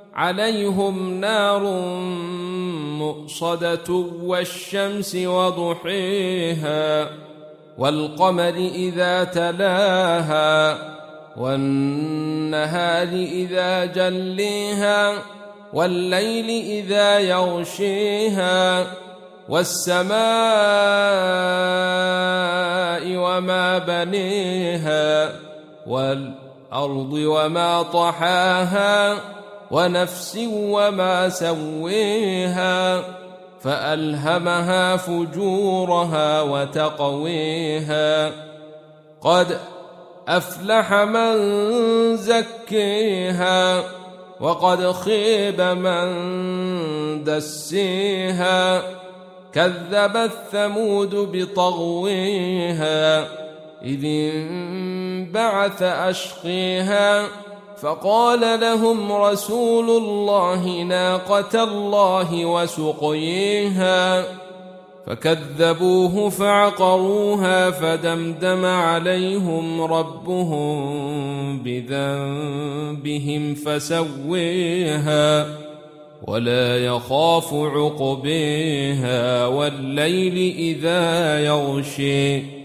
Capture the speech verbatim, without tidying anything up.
عليهم نار مؤصدة والشمس وضحيها والقمر إذا تلاها والنهار إذا جليها والليل إذا يغشيها والسماء وما بنيها والأرض وما طحاها ونفس وما سويها فألهمها فجورها وتقويها قد أفلح من زكيها وقد خيب من دسيها كذبت ثمود بطغويها إذ انبعث أشقيها فقال لهم رسول الله ناقة الله وسقيها فكذبوه فعقروها فدمدم عليهم ربهم بذنبهم فسويها ولا يخاف عقبيها والليل إذا يغشي